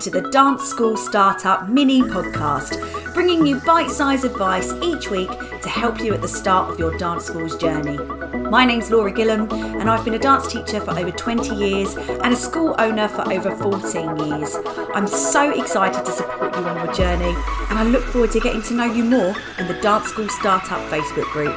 to the Dance School Startup mini podcast, bringing you bite-sized advice each week to help you at the start of your dance school's journey. My name's Laura Gillam and I've been a dance teacher for over 20 years and a school owner for over 14 years. I'm so excited to support you on your journey and I look forward to getting to know you more in the Dance School Startup Facebook group.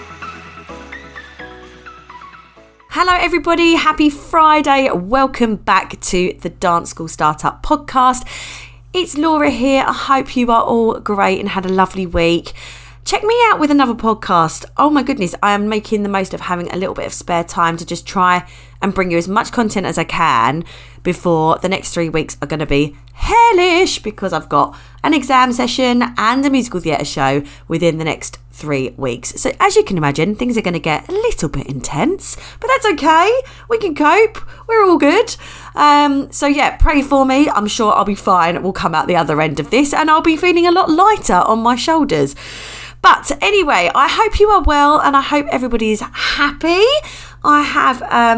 Hello everybody, happy Friday. Welcome back to the Dance School Startup podcast. It's Laura here. I hope you are all great and had a lovely week. Check me out with another podcast. Oh my goodness, I am making the most of having a little bit of spare time to just try and bring you as much content as I can before the next 3 weeks are going to be hellish because I've got an exam session and a musical theatre show within the next 3 weeks. So as you can imagine, things are going to get a little bit intense, but that's okay. We can cope. We're all good. So yeah, pray for me. I'm sure I'll be fine. We'll come out the other end of this and I'll be feeling a lot lighter on my shoulders. But anyway, I hope you are well and I hope everybody is happy. I have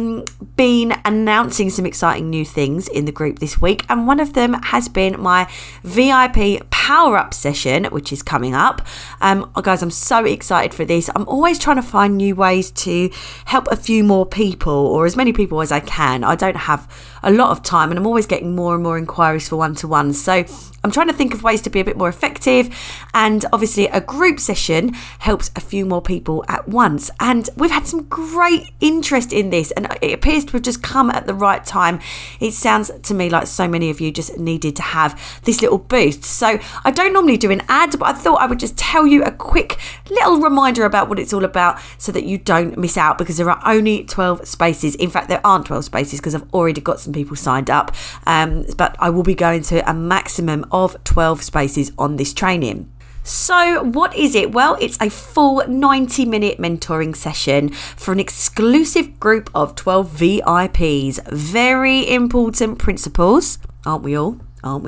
been announcing some exciting new things in the group this week, and one of them has been my VIP power-up session, which is coming up. Guys, I'm so excited for this. I'm always trying to find new ways to help a few more people, or as many people as I can. I don't have a lot of time, and I'm always getting more and more inquiries for one-to-ones. So I'm trying to think of ways to be a bit more effective, and obviously a group session helps a few more people at once. And we've had some great interest in this, and it appears to have just come at the right time. It sounds to me like so many of you just needed to have this little boost. So I don't normally do an ad, but I thought I would just tell you a quick little reminder about what it's all about so that you don't miss out, because there are only 12 spaces. In fact, there aren't 12 spaces because I've already got some people signed up, but I will be going to a maximum of 12 spaces on this training. So what is it? Well, it's a full 90-minute mentoring session for an exclusive group of 12 VIPs. Very important principles, aren't we all?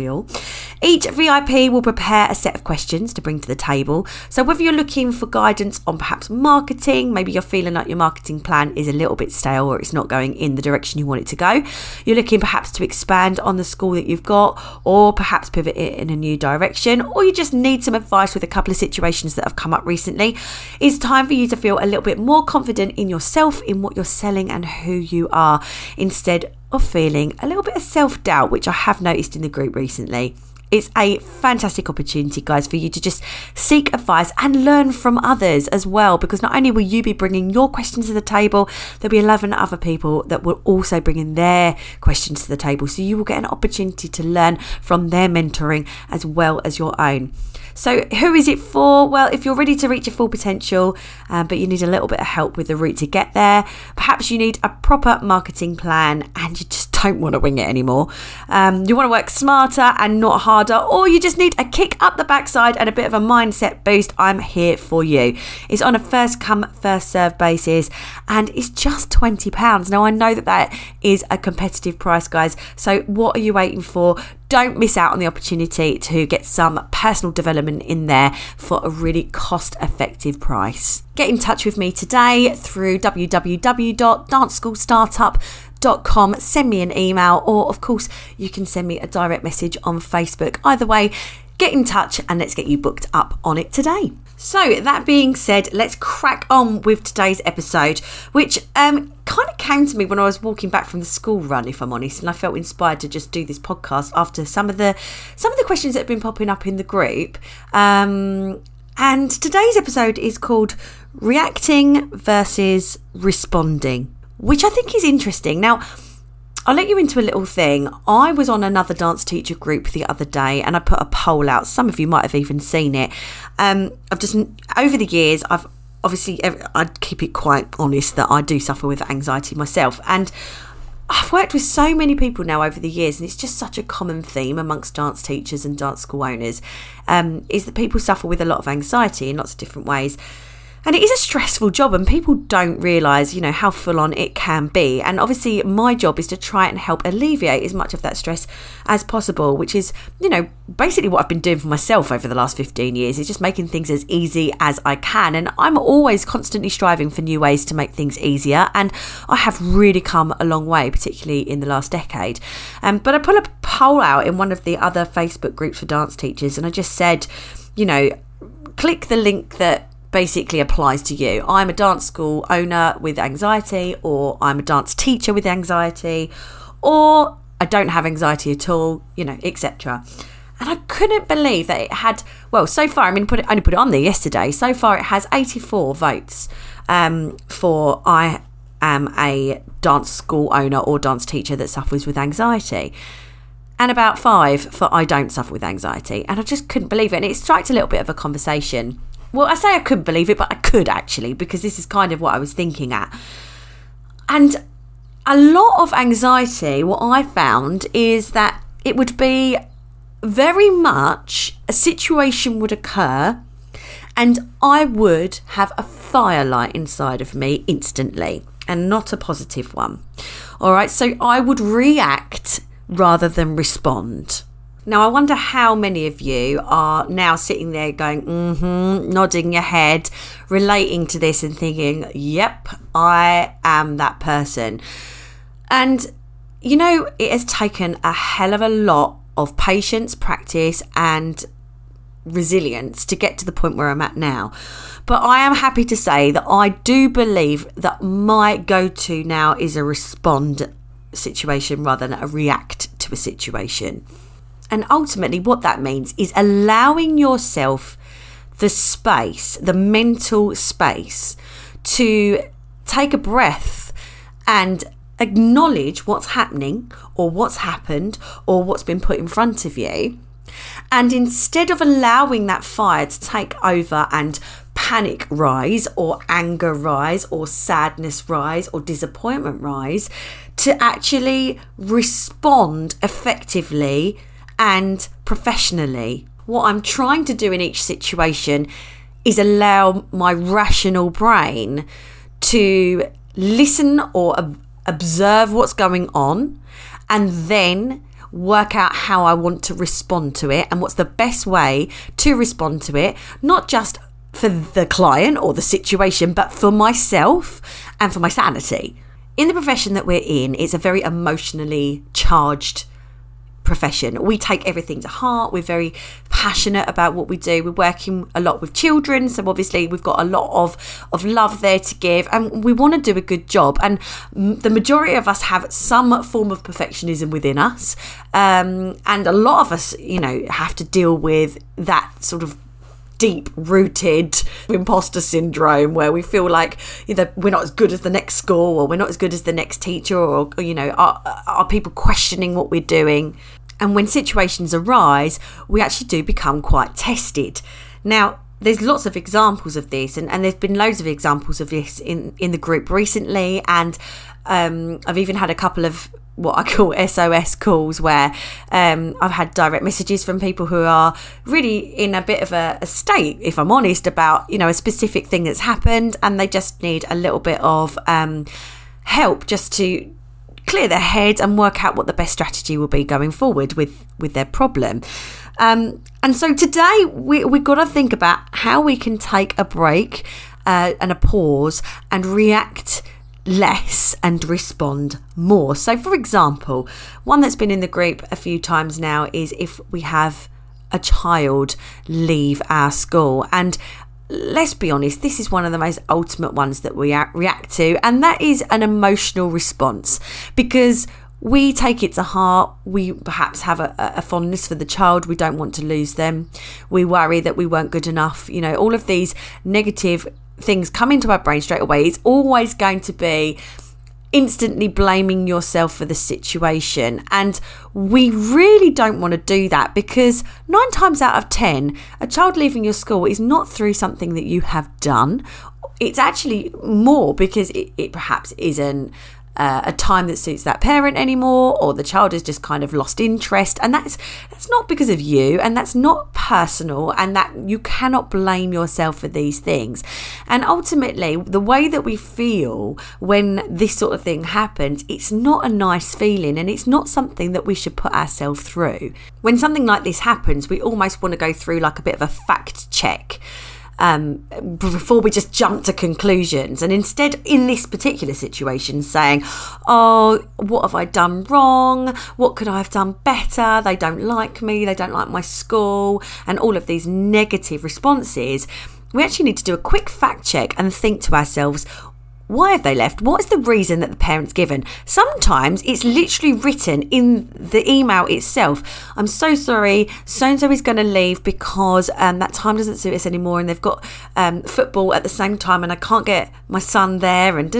Each VIP will prepare a set of questions to bring to the table. So whether you're looking for guidance on perhaps marketing, maybe you're feeling like your marketing plan is a little bit stale or it's not going in the direction you want it to go, you're looking perhaps to expand on the school that you've got, or perhaps pivot it in a new direction, or you just need some advice with a couple of situations that have come up recently, it's time for you to feel a little bit more confident in yourself, in what you're selling and who you are, instead of feeling a little bit of self-doubt, which I have noticed in the group recently. It's a fantastic opportunity, guys, for you to just seek advice and learn from others as well, because not only will you be bringing your questions to the table, there'll be 11 other people that will also bring in their questions to the table. So you will get an opportunity to learn from their mentoring as well as your own. So who is it for? Well, if you're ready to reach your full potential, but you need a little bit of help with the route to get there, perhaps you need a proper marketing plan and you just don't want to wing it anymore. You want to work smarter and not harder, or you just need a kick up the backside and a bit of a mindset boost, I'm here for you. It's on a first come, first serve basis and it's just £20. Now, I know that is a competitive price, guys. So what are you waiting for? Don't miss out on the opportunity to get some personal development in there for a really cost-effective price. Get in touch with me today through www.danceschoolstartup.com. Send me an email, or of course you can send me a direct message on Facebook. Either way, get in touch and let's get you booked up on it today. So that being said, let's crack on with today's episode, which kind of came to me when I was walking back from the school run, if I'm honest, and I felt inspired to just do this podcast after some of the questions that have been popping up in the group. And today's episode is called Reacting versus Responding, which I think is interesting. Now, I'll let you into a little thing. I was on another dance teacher group the other day and I put a poll out. Some of you might have even seen it. I've just, over the years, I'd keep it quite honest that I do suffer with anxiety myself. And I've worked with so many people now over the years, and it's just such a common theme amongst dance teachers and dance school owners, is that people suffer with a lot of anxiety in lots of different ways. And it is a stressful job, and people don't realise, how full on it can be. And obviously my job is to try and help alleviate as much of that stress as possible, which is, basically what I've been doing for myself over the last 15 years, is just making things as easy as I can. And I'm always constantly striving for new ways to make things easier. And I have really come a long way, particularly in the last decade. But I put a poll out in one of the other Facebook groups for dance teachers, and I just said, click the link that basically applies to you. I'm a dance school owner with anxiety, or I'm a dance teacher with anxiety, or I don't have anxiety at all, etc. And I couldn't believe that it had, so far, only put it on there yesterday. So far it has 84 votes for I am a dance school owner or dance teacher that suffers with anxiety. And about 5 for I don't suffer with anxiety. And I just couldn't believe it. And it striked a little bit of a conversation. Well, I say I couldn't believe it, but I could actually, because this is kind of what I was thinking at. And a lot of anxiety, what I found is that it would be very much a situation would occur and I would have a firelight inside of me instantly, and not a positive one. All right, so I would react rather than respond. Now, I wonder how many of you are now sitting there going, nodding your head, relating to this and thinking, yep, I am that person. And, it has taken a hell of a lot of patience, practice and resilience to get to the point where I'm at now. But I am happy to say that I do believe that my go-to now is a respond situation rather than a react to a situation. And ultimately what that means is allowing yourself the space, the mental space, to take a breath and acknowledge what's happening or what's happened or what's been put in front of you. And instead of allowing that fire to take over and panic rise or anger rise or sadness rise or disappointment rise, to actually respond effectively and professionally. What I'm trying to do in each situation is allow my rational brain to listen or observe what's going on, and then work out how I want to respond to it and what's the best way to respond to it, not just for the client or the situation, but for myself and for my sanity. In the profession that we're in, it's a very emotionally charged profession. We take everything to heart. We're very passionate about what we do. We're working a lot with children, so obviously we've got a lot of love there to give, and we want to do a good job. And the majority of us have some form of perfectionism within us, and a lot of us, have to deal with that sort of deep-rooted imposter syndrome, where we feel like either we're not as good as the next school, or we're not as good as the next teacher, or are people questioning what we're doing. And when situations arise, we actually do become quite tested. Now, there's lots of examples of this, and there's been loads of examples of this in the group recently, and I've even had a couple of what I call SOS calls, where I've had direct messages from people who are really in a bit of a state, if I'm honest, about a specific thing that's happened, and they just need a little bit of help just to clear their head and work out what the best strategy will be going forward with their problem. And so today we've got to think about how we can take a break and a pause and react less and respond more. So for example, one that's been in the group a few times now is if we have a child leave our school. And let's be honest, this is one of the most ultimate ones that we react to, and that is an emotional response, because we take it to heart. We perhaps have a fondness for the child. We don't want to lose them. We worry that we weren't good enough. All of these negative things come into our brain straight away. It's always going to be instantly blaming yourself for the situation, and we really don't want to do that, because 9 times out of 10 a child leaving your school is not through something that you have done. It's actually more because it perhaps isn't a time that suits that parent anymore, or the child has just kind of lost interest, and that's not because of you, and that's not personal, and that you cannot blame yourself for these things. And ultimately, the way that we feel when this sort of thing happens, it's not a nice feeling, and it's not something that we should put ourselves through. When something like this happens, we almost want to go through like a bit of a fact check before we just jump to conclusions, and instead in this particular situation saying, oh, what have I done wrong, what could I have done better, they don't like me, they don't like my school, and all of these negative responses, we actually need to do a quick fact check and think to ourselves, why have they left? What is the reason that the parent's given? Sometimes it's literally written in the email itself. I'm so sorry, so-and-so is going to leave because that time doesn't suit us anymore, and they've got football at the same time, and I can't get my son there. And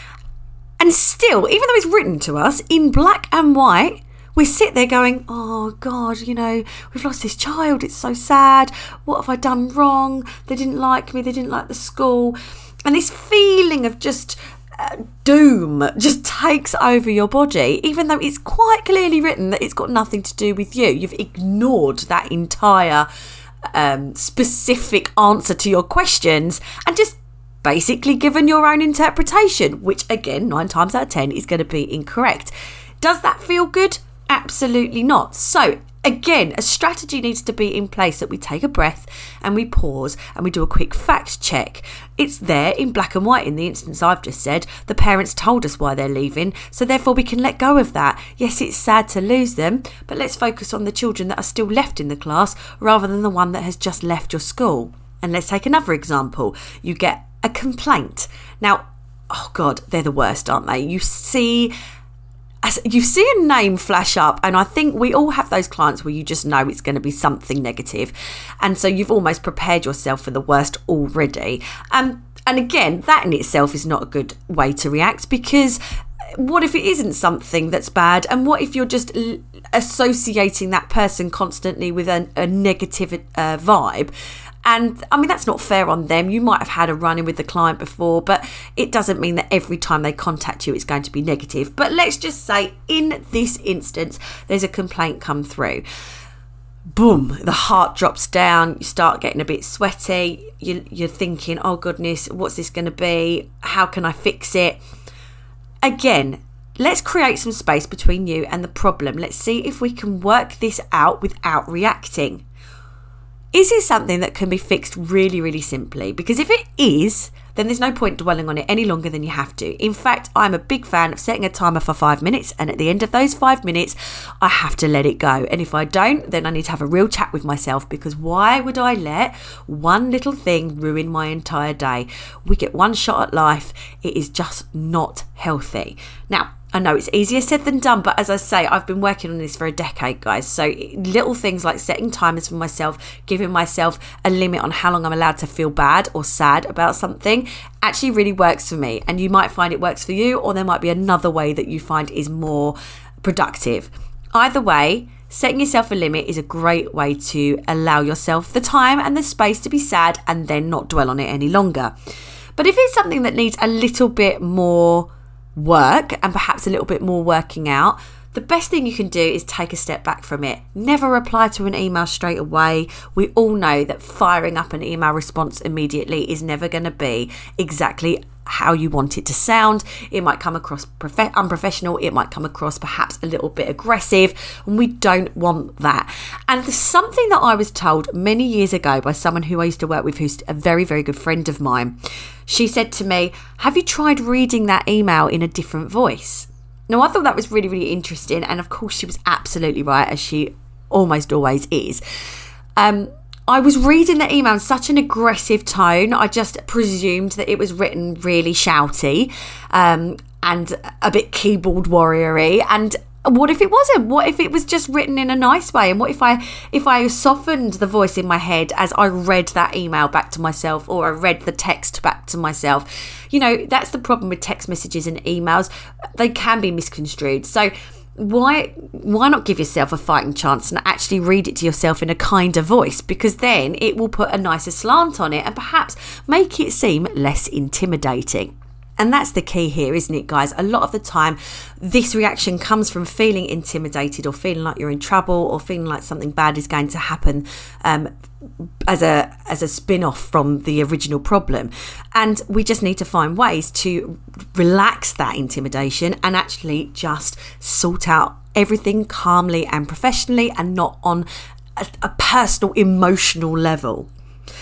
still, even though it's written to us in black and white, we sit there going, oh God, we've lost this child. It's so sad. What have I done wrong? They didn't like me. They didn't like the school. And this feeling of just doom just takes over your body, even though it's quite clearly written that it's got nothing to do with you. You've ignored that entire specific answer to your questions and just basically given your own interpretation, which again, 9 times out of 10 is going to be incorrect. Does that feel good? Absolutely not. So again, a strategy needs to be in place that we take a breath and we pause and we do a quick fact check. It's there in black and white in the instance I've just said. The parents told us why they're leaving, so therefore we can let go of that. Yes, it's sad to lose them, but let's focus on the children that are still left in the class rather than the one that has just left your school. And let's take another example. You get a complaint. Now, oh God, they're the worst, aren't they? You see a name flash up, and I think we all have those clients where you just know it's going to be something negative, and so you've almost prepared yourself for the worst already. And again, that in itself is not a good way to react, because what if it isn't something that's bad, and what if you're just associating that person constantly with a negative vibe? And I mean, that's not fair on them. You might have had a run-in with the client before, but it doesn't mean that every time they contact you, it's going to be negative. But let's just say in this instance, there's a complaint come through. Boom, the heart drops down. You start getting a bit sweaty. You're thinking, oh goodness, what's this going to be? How can I fix it? Again, let's create some space between you and the problem. Let's see if we can work this out without reacting. Is it something that can be fixed really, really simply? Because if it is, then there's no point dwelling on it any longer than you have to. In fact, I'm a big fan of setting a timer for 5 minutes, and at the end of those 5 minutes, I have to let it go. And if I don't, then I need to have a real chat with myself, because why would I let one little thing ruin my entire day? We get one shot at life. It is just not healthy. Now, I know it's easier said than done, but as I say, I've been working on this for a decade, guys. So little things like setting timers for myself, giving myself a limit on how long I'm allowed to feel bad or sad about something actually really works for me. And you might find it works for you, or there might be another way that you find is more productive. Either way, setting yourself a limit is a great way to allow yourself the time and the space to be sad and then not dwell on it any longer. But if it's something that needs a little bit more work and perhaps a little bit more working out, the best thing you can do is take a step back from it. Never reply to an email straight away. We all know that firing up an email response immediately is never going to be exactly how you want it to sound. It might come across unprofessional. It might come across perhaps a little bit aggressive, and we don't want that. And there's something that I was told many years ago by someone who I used to work with, who's a very, very good friend of mine. She said to me, have you tried reading that email in a different voice? Now, I thought that was really, really interesting. And of course, she was absolutely right, as she almost always is. I was reading the email in such an aggressive tone. I just presumed that it was written really shouty and a bit keyboard warrior-y. And what if it wasn't? What if it was just written in a nice way? And what if I softened the voice in my head as I read that email back to myself, or I read the text back to myself? You know, that's the problem with text messages and emails. They can be misconstrued. So why not give yourself a fighting chance and actually read it to yourself in a kinder voice? Because then it will put a nicer slant on it and perhaps make it seem less intimidating. And that's the key here, isn't it, guys? A lot of the time, this reaction comes from feeling intimidated or feeling like you're in trouble or feeling like something bad is going to happen as a spin-off from the original problem. And we just need to find ways to relax that intimidation and actually just sort out everything calmly and professionally and not on a personal, emotional level.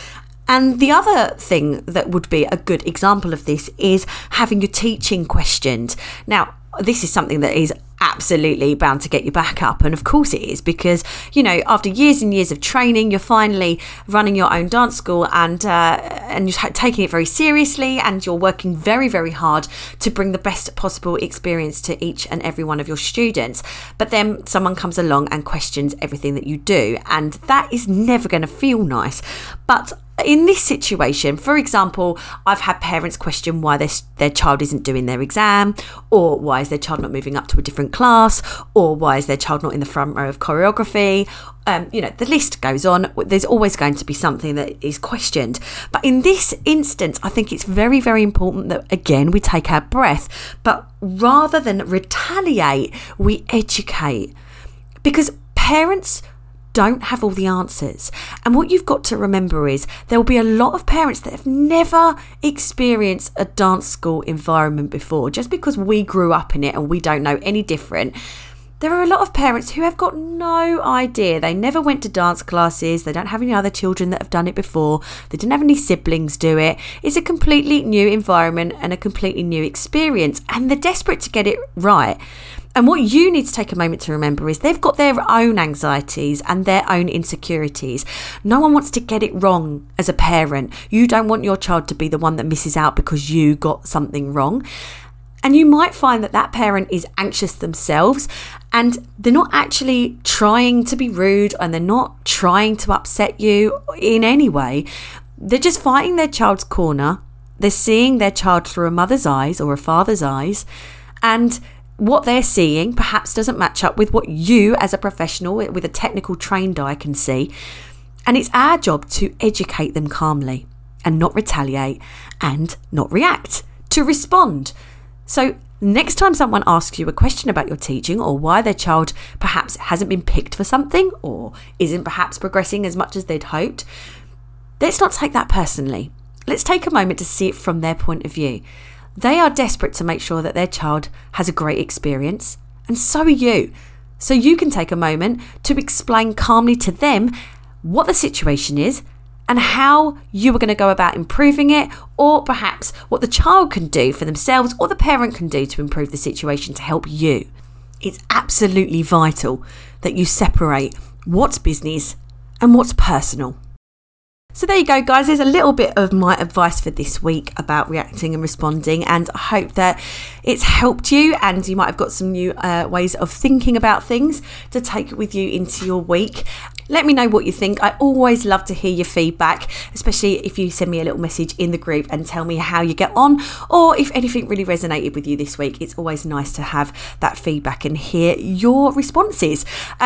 And the other thing that would be a good example of this is having your teaching questioned. Now, this is something that is absolutely bound to get you back up. And of course it is, because, you know, after years and years of training, you're finally running your own dance school and you're taking it very seriously, and you're working very, very hard to bring the best possible experience to each and every one of your students. But then someone comes along and questions everything that you do, and that is never going to feel nice. But in this situation, for example, I've had parents question why their child isn't doing their exam, or why is their child not moving up to a different class, or why is their child not in the front row of choreography. The list goes on. There's always going to be something that is questioned. But in this instance, I think it's very, very important that, again, we take our breath. But rather than retaliate, we educate. Because parents don't have all the answers. And what you've got to remember is there will be a lot of parents that have never experienced a dance school environment before. Just because we grew up in it and we don't know any different, there are a lot of parents who have got no idea. They never went to dance classes. They don't have any other children that have done it before. They didn't have any siblings do it. It's a completely new environment and a completely new experience. And they're desperate to get it right. And what you need to take a moment to remember is they've got their own anxieties and their own insecurities. No one wants to get it wrong as a parent. You don't want your child to be the one that misses out because you got something wrong. And you might find that that parent is anxious themselves and they're not actually trying to be rude and they're not trying to upset you in any way. They're just fighting their child's corner. They're seeing their child through a mother's eyes or a father's eyes, and what they're seeing perhaps doesn't match up with what you as a professional with a technical trained eye can see. And it's our job to educate them calmly and not retaliate and not react, to respond. So next time someone asks you a question about your teaching or why their child perhaps hasn't been picked for something or isn't perhaps progressing as much as they'd hoped, let's not take that personally. Let's take a moment to see it from their point of view. They are desperate to make sure that their child has a great experience, and so are you. So you can take a moment to explain calmly to them what the situation is and how you are going to go about improving it, or perhaps what the child can do for themselves or the parent can do to improve the situation to help you. It's absolutely vital that you separate what's business and what's personal. So there you go, guys. There's a little bit of my advice for this week about reacting and responding, and I hope that it's helped you and you might have got some new ways of thinking about things to take with you into your week. Let me know what you think. I always love to hear your feedback, especially if you send me a little message in the group and tell me how you get on, or if anything really resonated with you this week. It's always nice to have that feedback and hear your responses.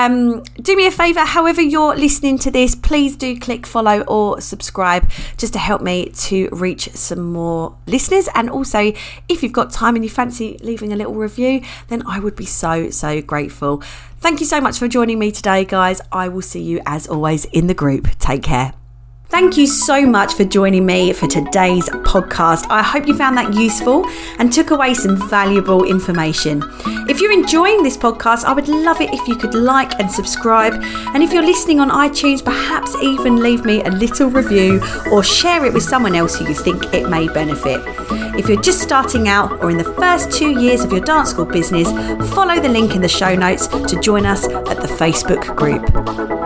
Do me a favour, however you're listening to this, please do click follow or subscribe just to help me to reach some more listeners. And also, if you've got time and you fancy leaving a little review, then I would be so grateful. Thank you so much for joining me today, guys. I will see you as always in the group. Take care. Thank you so much for joining me for today's podcast. I hope you found that useful and took away some valuable information. If you're enjoying this podcast, I would love it if you could like and subscribe. And if you're listening on iTunes, perhaps even leave me a little review or share it with someone else who you think it may benefit. If you're just starting out or in the first 2 years of your dance school business, follow the link in the show notes to join us at the Facebook group.